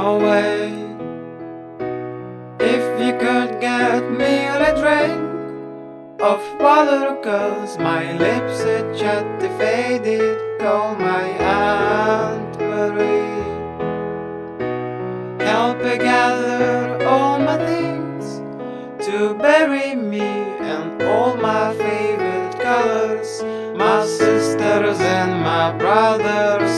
away. If you could get me a drink of water, 'cause my lips had just faded, call my Aunt Marie. Help me gather all my things to bury me and all my favorite colors, my sisters and my brothers.